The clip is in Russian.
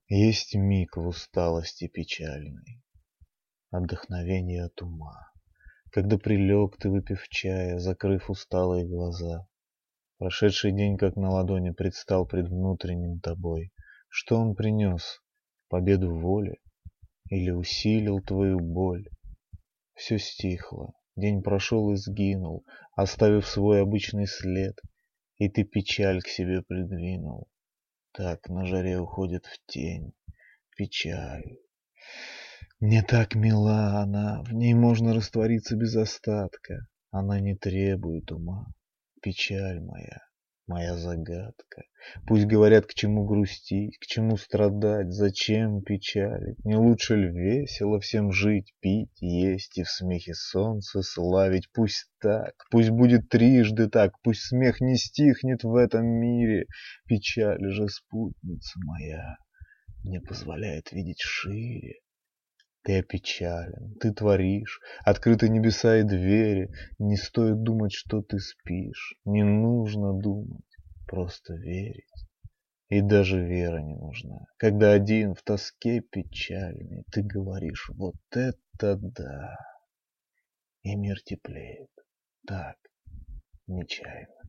Есть миг в усталости печальной, отдохновение от ума, когда прилег ты, выпив чая, закрыв усталые глаза. Прошедший день, как на ладони, предстал пред внутренним тобой. Что он принес? Победу в воле? Или усилил твою боль? Все стихло, день прошел и сгинул, оставив свой обычный след, и ты печаль к себе придвинул. Так на жаре уходит в тень печаль. Не так мила она, в ней можно раствориться без остатка. Она не требует ума. Печаль моя, моя загадка. Пусть говорят, к чему грустить, к чему страдать, зачем печалить. Не лучше ли весело всем жить, пить, есть и в смехе солнце славить? Пусть так, пусть будет трижды так, пусть смех не стихнет в этом мире. Печаль же, спутница моя, не позволяет видеть шире. Ты опечален, ты творишь, открыты небеса и двери. Не стоит думать, что ты спишь, не нужно думать, просто верить. И даже вера не нужна, когда один в тоске печальной ты говоришь: вот это да! И мир теплеет так нечаянно.